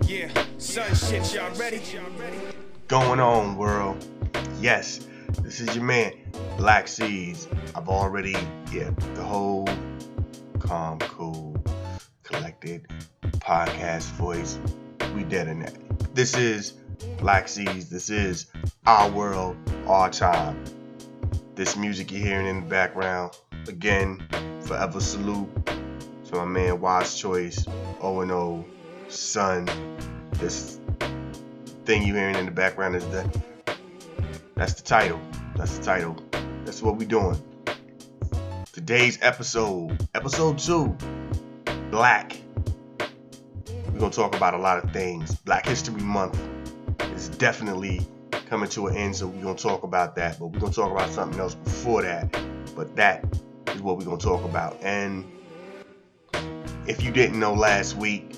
Yeah, sun shit, y'all ready? Going on, world? Yes, this is your man, Black Seeds. I've already, the whole calm, cool, collected podcast voice. We dead in that. This is Black Seeds. This is our world, our time. This music you're hearing in the background, again, forever salute to my man, Wise Choice, O&O, Sun. This thing you hearing in the background is that's the title. That's what we doing. Today's episode 2, Black. We're gonna talk about a lot of things. Black History Month is definitely coming to an end, so we're gonna talk about that. But we're gonna talk about something else before that. But that is what we're gonna talk about. And if you didn't know, last week's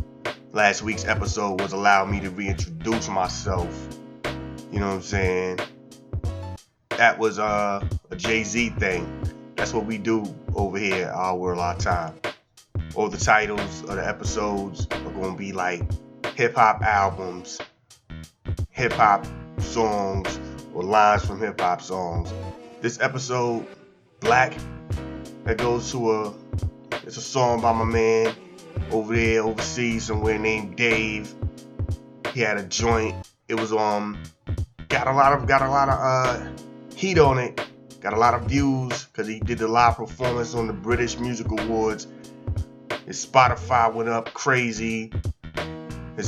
episode was allow me to reintroduce myself. You know what I'm saying? That was a Jay-Z thing. That's what we do over here at Our World, Our Time. All the titles of the episodes are going to be like hip-hop albums, hip-hop songs, or lines from hip-hop songs. This episode, Black, that goes to it's a song by my man over there overseas somewhere named Dave. He had a joint. It was got a lot of heat on it. Got a lot of views because he did a live performance on the British Music Awards. His Spotify went up crazy. His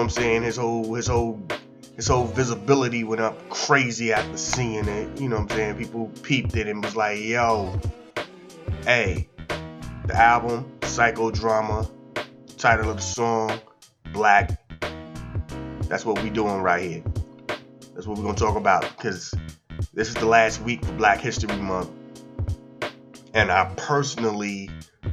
whole visibility went up crazy after seeing it. You know what I'm saying? People peeped it and was like, yo, hey, the album, Psychodrama, title of the song, Black. That's what we doing right here. That's what we're going to talk about, because this is the last week for Black History Month. And I personally,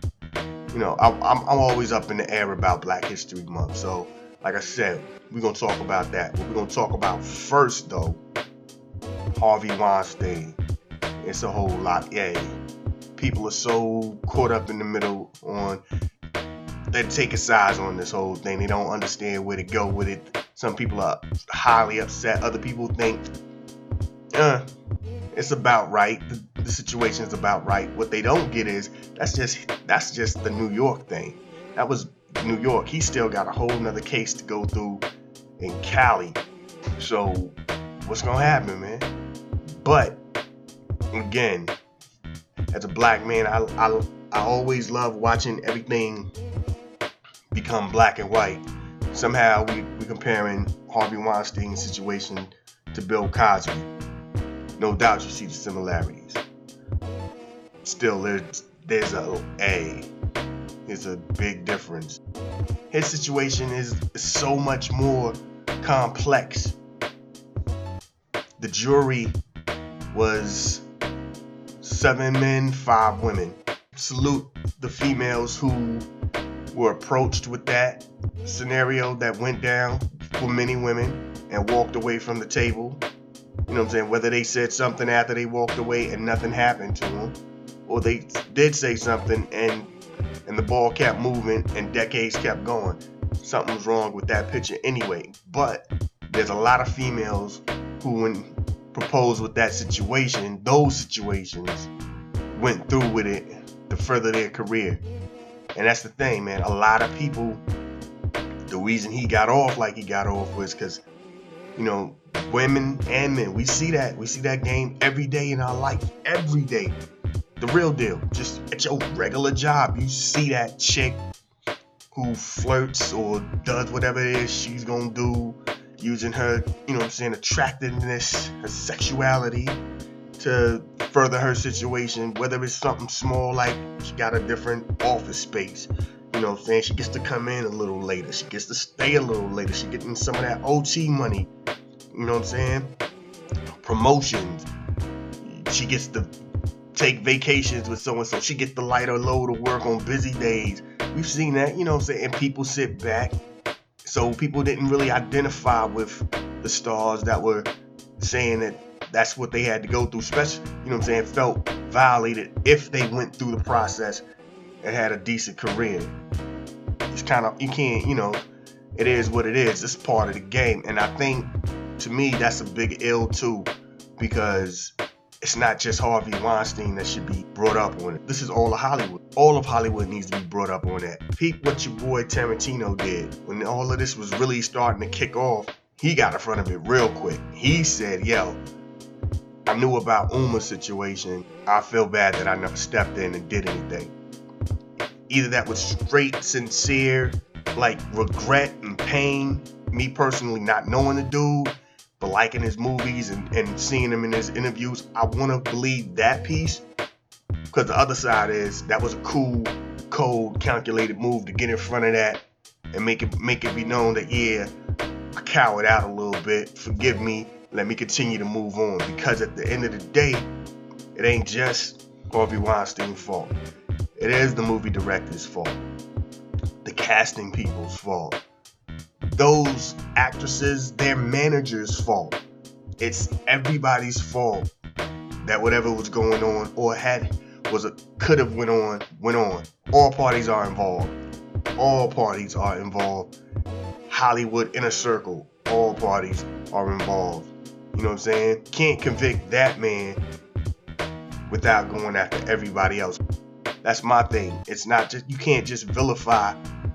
I'm always up in the air about Black History Month. So, like I said, we're going to talk about that. What we're going to talk about first, though, Harvey Weinstein. It's a whole lot. Yeah, people are so caught up in the middle on, they're taking sides on this whole thing. They don't understand where to go with it. Some people are highly upset. Other people think, it's about right. The situation is about right. What they don't get is that's just the New York thing. That was New York. He still got a whole nother case to go through in Cali. So what's gonna happen, man? But again, as a black man, I always love watching everything become black and white. Somehow we comparing Harvey Weinstein's situation to Bill Cosby. No doubt you see the similarities. Still, there's a big difference. His situation is so much more complex. The jury was 7 men, 5 women. Salute the females who were approached with that scenario that went down for many women and walked away from the table. You know what I'm saying? Whether they said something after they walked away and nothing happened to them, or they did say something and the ball kept moving and decades kept going. Something was wrong with that picture anyway. But there's a lot of females who, when proposed with that situation, those situations went through with it to further their career. And that's the thing, man. A lot of people, the reason he got off like he got off was because, women and men, we see that game every day in our life. Every day. The real deal. Just at your regular job, you see that chick who flirts or does whatever it is she's gonna do, using her, attractiveness, her sexuality to further her situation, whether it's something small like she got a different office space. You know what I'm saying? She gets to come in a little later. She gets to stay a little later. She getting some of that OT money. You know what I'm saying? Promotions. She gets to take vacations with so-and-so. She gets the lighter load of work on busy days. We've seen that, you know what I'm saying? And people sit back. So people didn't really identify with the stars that were saying that that's what they had to go through, especially, felt violated if they went through the process and had a decent career. It's kind of, you can't, it is what it is. It's part of the game. And I think, to me, that's a big ill too, because it's not just Harvey Weinstein that should be brought up on it. This is all of Hollywood. All of Hollywood needs to be brought up on that. Peep what your boy Tarantino did. When all of this was really starting to kick off, he got in front of it real quick. He said, yo, I knew about Uma's situation. I feel bad that I never stepped in and did anything. Either that was straight, sincere, like regret and pain, me personally not knowing the dude, but liking his movies and seeing him in his interviews. I want to believe that piece, because the other side is that was a cool, cold, calculated move to get in front of that and make it be known that, yeah, I cowered out a little bit. Forgive me. Let me continue to move on. Because at the end of the day, it ain't just Harvey Weinstein's fault. It is the movie director's fault. The casting people's fault. Those actresses, their manager's fault. It's everybody's fault that whatever was going on or could have went on. All parties are involved. All parties are involved. Hollywood inner circle. All parties are involved. You know what I'm saying? Can't convict that man without going after everybody else. That's my thing. It's not just, you can't just vilify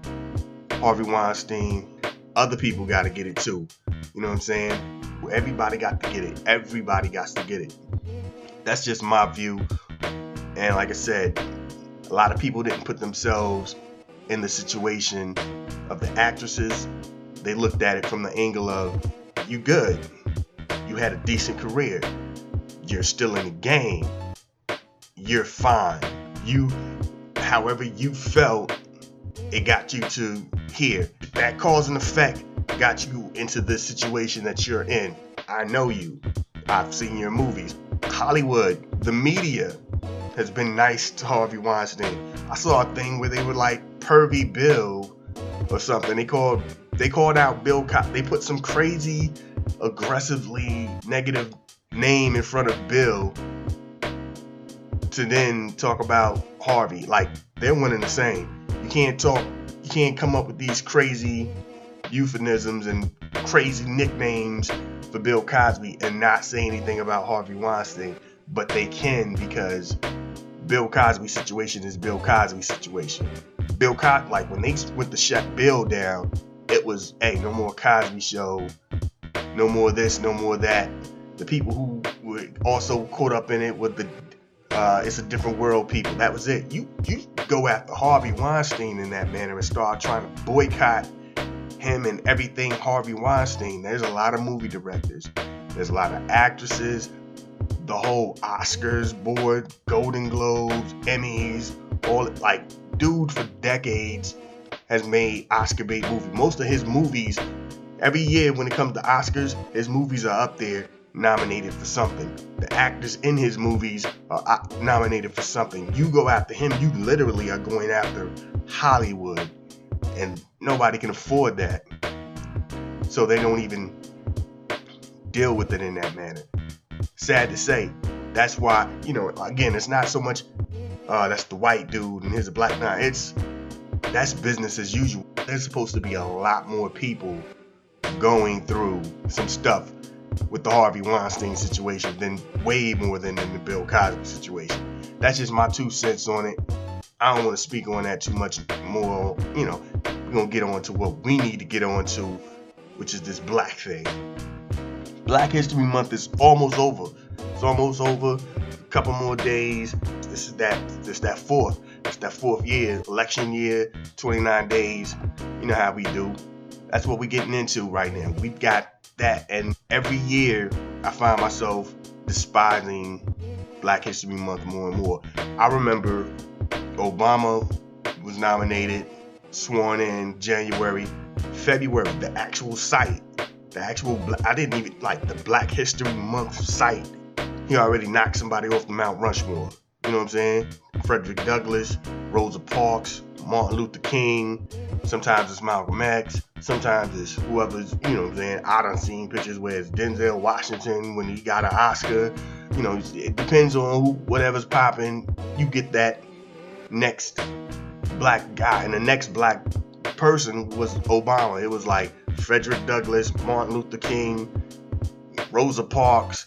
Harvey Weinstein. Other people got to get it too. You know what I'm saying? Everybody got to get it. Everybody got to get it. That's just my view. And like I said, a lot of people didn't put themselves in the situation of the actresses. They looked at it from the angle of, you good. You had a decent career. You're still in the game. You're fine. However you felt, it got you to here. That cause and effect got you into this situation that you're in. I know you. I've seen your movies. Hollywood, the media has been nice to Harvey Weinstein. I saw a thing where they were like Pervy Bill or something. They called out Bill Cosby. They put some crazy, aggressively negative name in front of Bill to then talk about Harvey. Like, they're one and the same. You can't come up with these crazy euphemisms and crazy nicknames for Bill Cosby and not say anything about Harvey Weinstein. But they can, because Bill Cosby's situation is Bill Cosby's situation. Bill Cosby, like when they went to shut Bill down, it was, hey, no more Cosby Show, no more this, no more that. The people who were also caught up in it with the It's a Different World people. That was it. You go after Harvey Weinstein in that manner and start trying to boycott him and everything Harvey Weinstein. There's a lot of movie directors. There's a lot of actresses. The whole Oscars board, Golden Globes, Emmys, all, like, dude for decades has made Oscar bait movies. Most of his movies, every year when it comes to Oscars, his movies are up there nominated for something. The actors in his movies are nominated for something. You go after him, you literally are going after Hollywood, and nobody can afford that. So they don't even deal with it in that manner. Sad to say. That's why, again, it's not so much that's the white dude and here's a black guy. That's business as usual. There's supposed to be a lot more people going through some stuff with the Harvey Weinstein situation than way more than in the Bill Cosby situation. That's just my 2 cents on it. I don't want to speak on that too much more. We're going to get on to what we need to get on to, which is this black thing. Black History Month is almost over. It's almost over. A couple more days. This is that fourth. It's that fourth year, election year, 29 days. You know how we do. That's what we're getting into right now. We've got that, and every year I find myself despising Black History Month more and more. I remember Obama was nominated, sworn in January, February, the actual site, I didn't even like the Black History Month site. He already knocked somebody off the Mount Rushmore. You know what I'm saying? Frederick Douglass, Rosa Parks, Martin Luther King. Sometimes it's Malcolm X. Sometimes it's whoever's, you know what I'm saying? I done seen pictures where it's Denzel Washington when he got an Oscar. It depends on whatever's popping. You get that next black guy, and the next black person was Obama. It was like Frederick Douglass, Martin Luther King, Rosa Parks,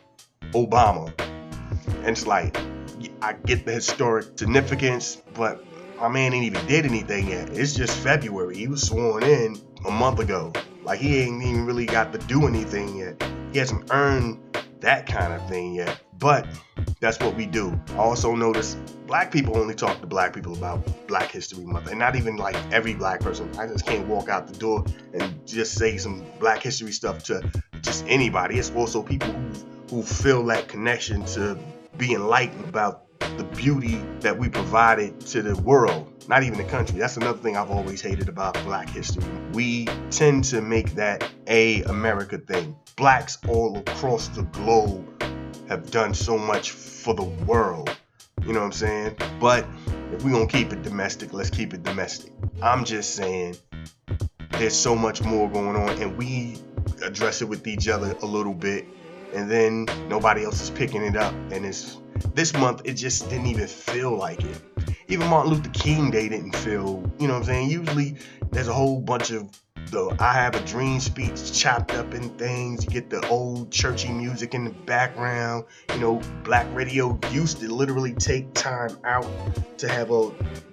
Obama. And it's like, I get the historic significance, but my man ain't even did anything yet. It's just February. He was sworn in a month ago. Like, he ain't even really got to do anything yet. He hasn't earned that kind of thing yet. But that's what we do. I also notice black people only talk to black people about Black History Month. And not even like every black person. I just can't walk out the door and just say some Black History stuff to just anybody. It's also people who feel that connection to be enlightened about the beauty that we provided to the world, not even the country. That's another thing I've always hated about Black history. We tend to make that a America thing. Blacks all across the globe have done so much for the world. You know what I'm saying? But if we're going to keep it domestic, let's keep it domestic. I'm just saying there's so much more going on, and we address it with each other a little bit, and then nobody else is picking it up. And this month, it just didn't even feel like it. Even Martin Luther King Day didn't feel, you know what I'm saying? Usually there's a whole bunch of the I Have a Dream speech chopped up in things. You get the old churchy music in the background. You know, black radio used to literally take time out to have a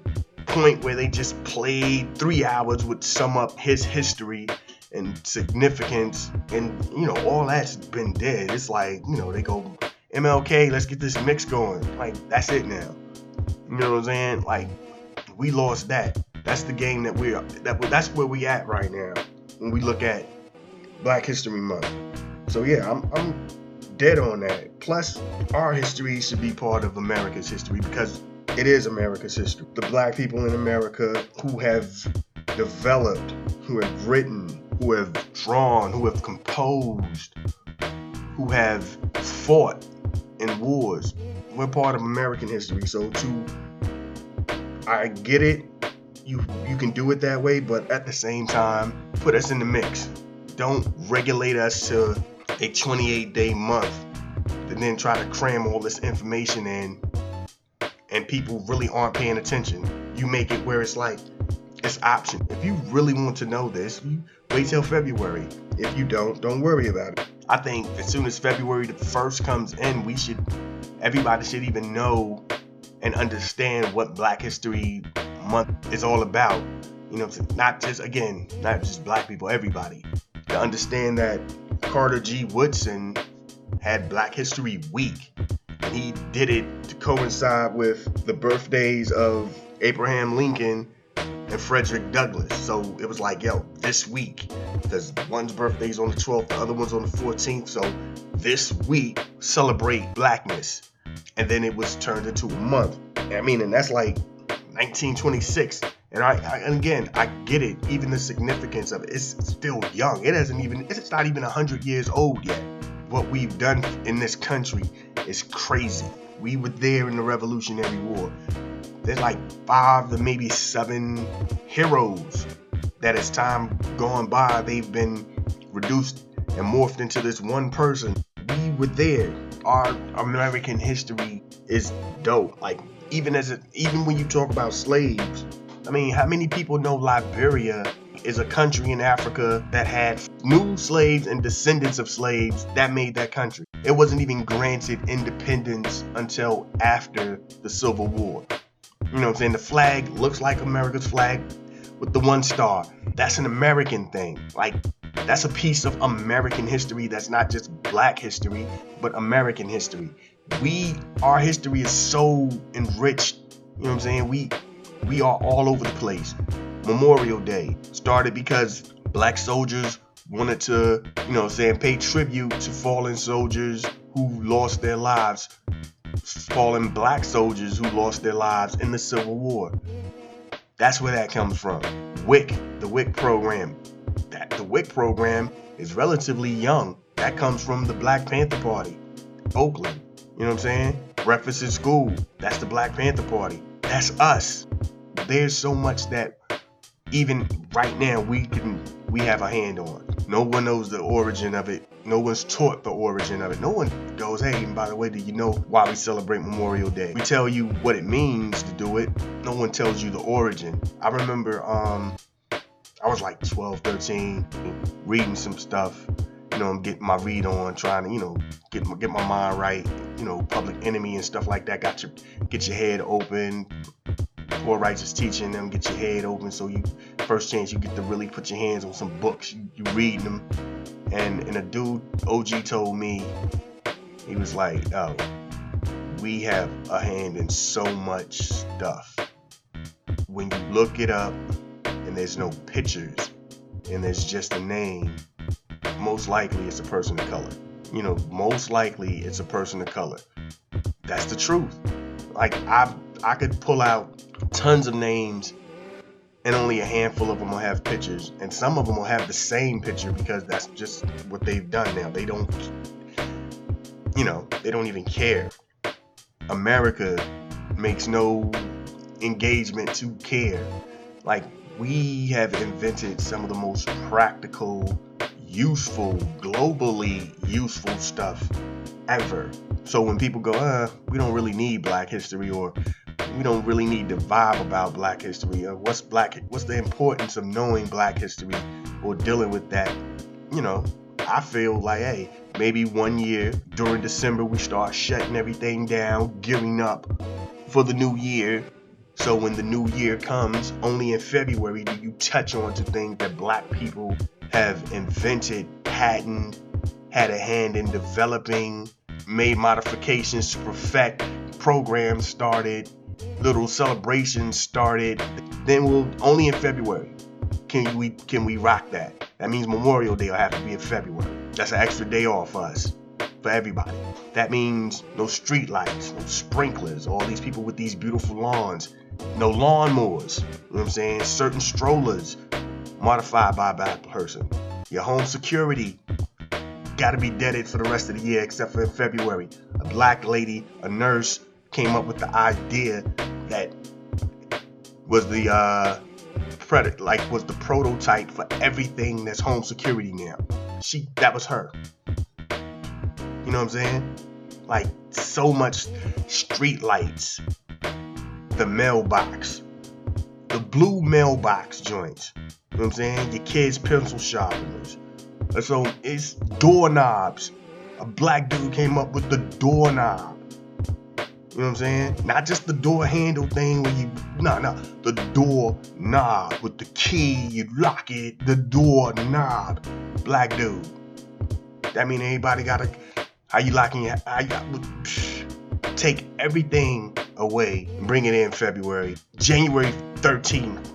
point where they just played 3 hours would sum up his history and significance, and you know, all that's been dead. It's like, you know, they go MLK, let's get this mix going. Like, that's it now. You know what I'm saying? Like, we lost that. That's the game that's where we at right now when we look at Black History Month. So yeah, I'm dead on that. Plus, our history should be part of America's history because it is America's history. The black people in America who have developed, who have written, who have drawn, who have composed, who have fought in wars. We're part of American history. So I get it. You can do it that way, but at the same time, put us in the mix. Don't regulate us to a 28-day month and then try to cram all this information in and people really aren't paying attention. You make it where it's like, it's option. If you really want to know this, you wait till February. If you don't worry about it. I think as soon as February the 1st comes in, everybody should even know and understand what Black History Month is all about. You know, not just black people, everybody. To understand that Carter G. Woodson had Black History Week. And he did it to coincide with the birthdays of Abraham Lincoln and Frederick Douglass. So it was like, yo, this week, because one's birthday's on the 12th, the other one's on the 14th. So this week, celebrate blackness. And then it was turned into a month. I mean, and that's like 1926. And I get it. Even the significance of it, it's still young. It's not even 100 years old yet. What we've done in this country is crazy. We were there in the Revolutionary War. There's like 5 to maybe 7 heroes that as time gone by, they've been reduced and morphed into this one person. We were there. Our American history is dope. Like, even when you talk about slaves, I mean, how many people know Liberia is a country in Africa that had new slaves and descendants of slaves that made that country? It wasn't even granted independence until after the Civil War. You know what I'm saying? The flag looks like America's flag with the 1 star. That's an American thing. Like, that's a piece of American history that's not just black history, but American history. Our history is so enriched. You know what I'm saying? We are all over the place. Memorial Day started because black soldiers wanted to, you know what I'm saying, pay tribute to fallen soldiers who lost their lives. Fallen black soldiers who lost their lives in the Civil War. That's where that comes from. The WIC program. The WIC program is relatively young. That comes from the Black Panther Party. Oakland. You know what I'm saying? Breakfast in School. That's the Black Panther Party. That's us. There's so much that even right now we have a hand on. No one knows the origin of it. No one's taught the origin of it. No one goes, hey, and by the way, do you know why we celebrate Memorial Day? We tell you what it means to do it. No one tells you the origin. I remember I was like 12, 13, reading some stuff. I'm getting my read on, trying to, get my mind right. Public Enemy and stuff like that. Get your head open. Poor Righteous Teaching them, get your head open. So first chance you get to really put your hands on some books. You reading them, and a dude OG told me, he was like, "Oh, we have a hand in so much stuff. When you look it up and there's no pictures and there's just a name, most likely it's a person of color. Most likely it's a person of color. That's the truth. Like I could pull out tons of names and only a handful of them will have pictures, and some of them will have the same picture because that's just what they've done now. They don't even care. America makes no engagement to care. Like, we have invented some of the most practical, useful, globally useful stuff ever. So when people go, we don't really need Black history, or we don't really need to vibe about Black history, or what's the importance of knowing Black history or dealing with that? I feel like, hey, maybe one year during December we start shutting everything down, gearing up for the new year. So when the new year comes, only in February do you touch on to things that Black people have invented, patented, had a hand in developing, made modifications to perfect, programs started, little celebrations started. Then only in February can we rock that. That means Memorial Day will have to be in February. That's an extra day off for us, for everybody. That means no street lights, no sprinklers, all these people with these beautiful lawns, no lawnmowers, you know what I'm saying? Certain strollers modified by a Black person. Your home security got to be deaded for the rest of the year except for in February. A Black lady, a nurse, came up with the idea that was the prototype for everything that's home security now. That was her. You know what I'm saying? Like, so much street lights, the mailbox, the blue mailbox joints. You know what I'm saying? Your kids' pencil sharpeners. So it's doorknobs. A Black dude came up with the doorknob. You know what I'm saying? Not just the door handle thing where the door knob with the key, you lock it, the door knob. Black dude. That mean anybody how you locking take everything away and bring it in February. January 13th,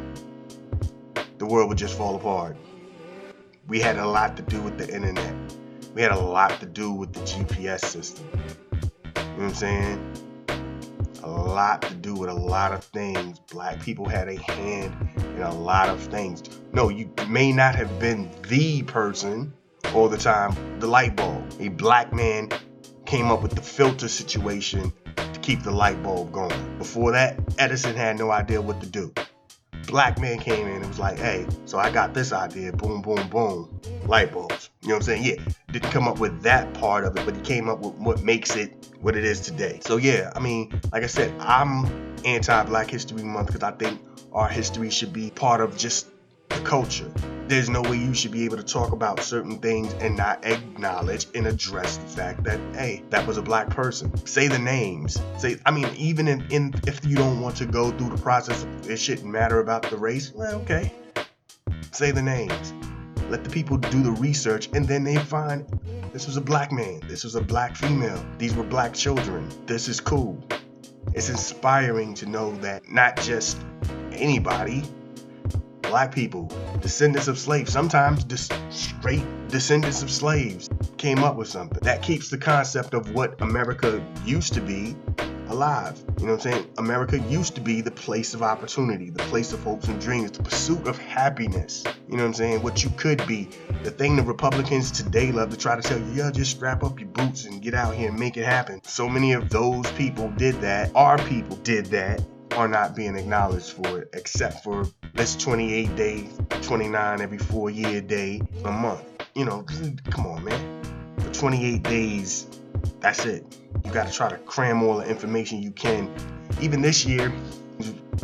the world would just fall apart. We had a lot to do with the internet. We had a lot to do with the GPS system. You know what I'm saying? A lot to do with a lot of things. Black people had a hand in a lot of things. No, you may not have been the person all the time. The light bulb. A Black man came up with the filter situation to keep the light bulb going. Before that, Edison had no idea what to do. Black man came in and was like, hey, so I got this idea, boom, boom, boom, light bulbs. You know what I'm saying? Yeah, didn't come up with that part of it, but he came up with what makes it what it is today. So yeah, I mean, like I said, I'm anti-Black History Month because I think our history should be part of just the culture. There's no way you should be able to talk about certain things and not acknowledge and address the fact that, hey, that was a Black person. Say the names. Even if you don't want to go through the process, it shouldn't matter about the race. Well, okay. Say the names. Let the people do the research, and then they find this was a Black man. This was a Black female. These were Black children. This is cool. It's inspiring to know that not just anybody, Black people, descendants of slaves, sometimes straight descendants of slaves, came up with something that keeps the concept of what America used to be alive. You know what I'm saying? America used to be the place of opportunity, the place of hopes and dreams, the pursuit of happiness. You know what I'm saying? What you could be. The thing the Republicans today love to try to tell you, yeah, just strap up your boots and get out here and make it happen. So many of those people did that. Our people did that. Are not being acknowledged for it, except for this 28 day, 29 every 4 year day a month. Come on, man. For 28 days, that's it. You got to try to cram all the information you can. Even this year,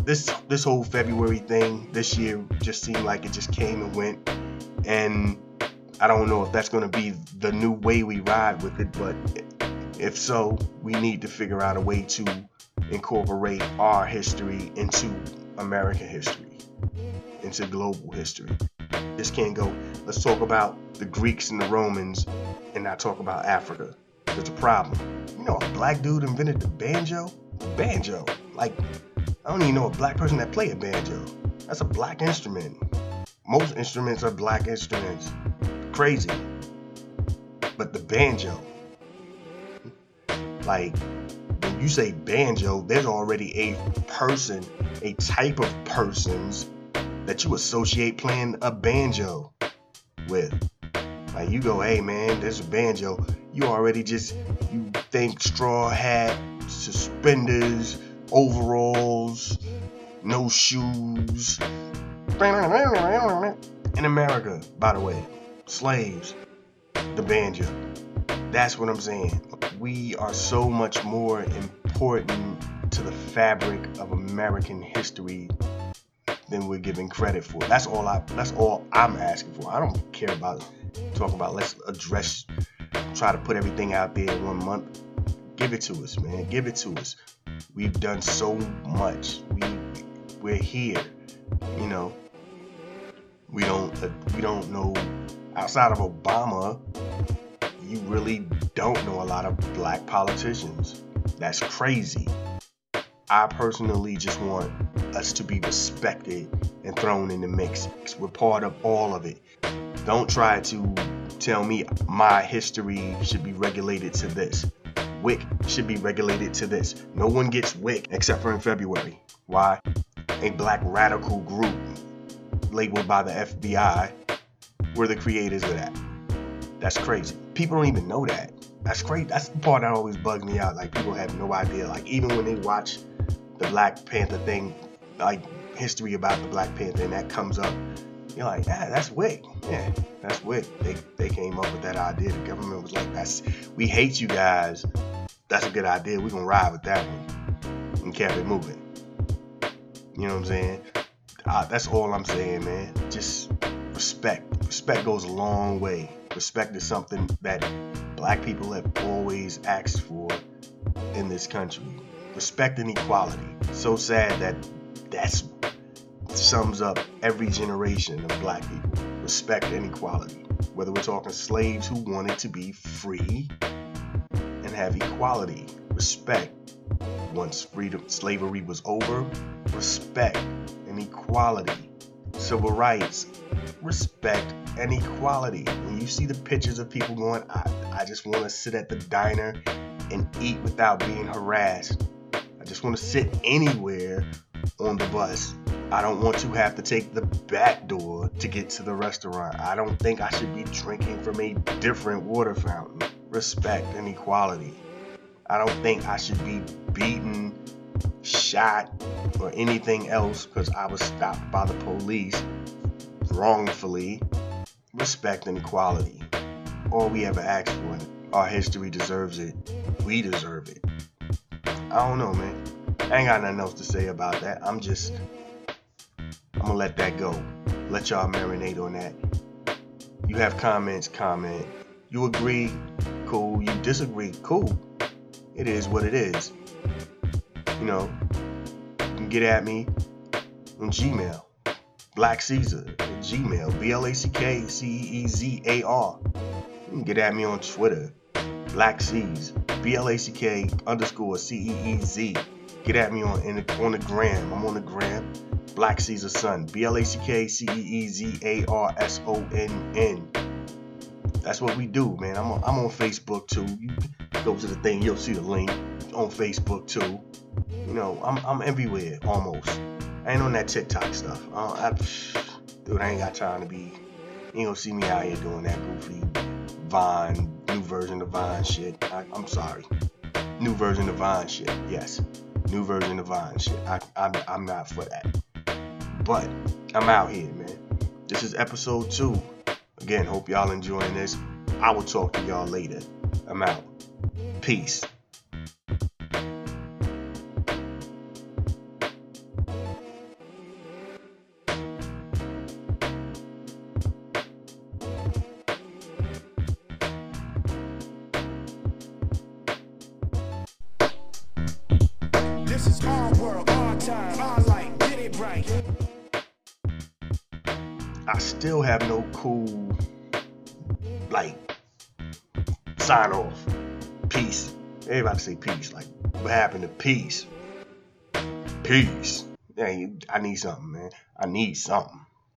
this whole February thing this year just seemed like it just came and went, and I don't know if that's going to be the new way we ride with it, but if so, we need to figure out a way to incorporate our history into American history, into global history. This can't go, let's talk about the Greeks and the Romans and not talk about Africa. There's a problem. You know, a black dude invented the banjo? Banjo. Like, I don't even know a black person that play a banjo. That's a black instrument. Most instruments are black instruments. Crazy. But the banjo, like, when you say banjo, there's already a person, a type of persons that you associate playing a banjo with. Like, you go, hey man, there's a banjo. You already you think straw hat, suspenders, overalls, no shoes. In America, by the way, slaves, the banjo. That's what I'm saying. We are so much more important to the fabric of American history than we're giving credit for. That's all I'm asking for. I don't care about talking about let's address, try to put everything out there in 1 month. Give it to us, man. Give it to us. We've done so much. We're here. You know, we don't know, outside of Obama, you really don't know a lot of black politicians. That's crazy. I personally just want us to be respected and thrown in the mix, because we're part of all of it. Don't try to tell me my history should be regulated to this. WIC should be regulated to this. No one gets WIC except for in February. Why? A black radical group labeled by the FBI were the creators of that. That's crazy. People don't even know that. That's crazy. That's the part that always bugs me out. Like, people have no idea. Like, even when they watch the Black Panther thing, like history about the Black Panther, and that comes up, you're like, that's WIC. Yeah, that's WIC. They came up with that idea. The government was like, we hate you guys. That's a good idea. We're gonna ride with that one, and kept it moving. You know what I'm saying? That's all I'm saying, man. Just respect. Respect goes a long way. Respect is something that black people have always asked for in this country. Respect and equality. So sad that sums up every generation of black people. Respect and equality. Whether we're talking slaves who wanted to be free and have equality. Respect. Once slavery was over, respect and equality. Civil rights, respect and equality. When you see the pictures of people going, I just want to sit at the diner and eat without being harassed. I just want to sit anywhere on the bus. I don't want to have to take the back door to get to the restaurant. I don't think I should be drinking from a different water fountain. Respect and equality. I don't think I should be beaten, shot, or anything else because I was stopped by the police wrongfully. Respect and equality. All we ever asked for. Our history deserves it. We deserve it. I don't know, man. I ain't got nothing else to say about that. I'm gonna let that go. Let y'all marinate on that. You have comments, comment. You agree, cool. You disagree, cool. It is what it is. You know, you can get at me on Gmail. Black Caesar at Gmail. BlackCeezar. You can get at me on Twitter. Black Caez. BlackCeez_CEEZ. Get at me on the gram. I'm on the gram. Black Caesar Son. BlackCeezarSonn. That's what we do, man. I'm on Facebook too. You go to the thing, you'll see the link on Facebook too. You know, I'm everywhere almost. I ain't on that TikTok stuff. Dude, I ain't got time to be. You ain't gonna see me out here doing that goofy Vine, new version of Vine shit. I'm sorry. New version of Vine shit. Yes, new version of Vine shit. I'm not for that. But I'm out here, man. This is episode 2. Again, hope y'all enjoying this. I will talk to y'all later. I'm out. Peace. This is our world, our time, our life. Get it right. I still have no cool, like, sign off. Peace. Everybody say peace. Like, what happened to peace? Peace. Yeah, I need something, man. I need something.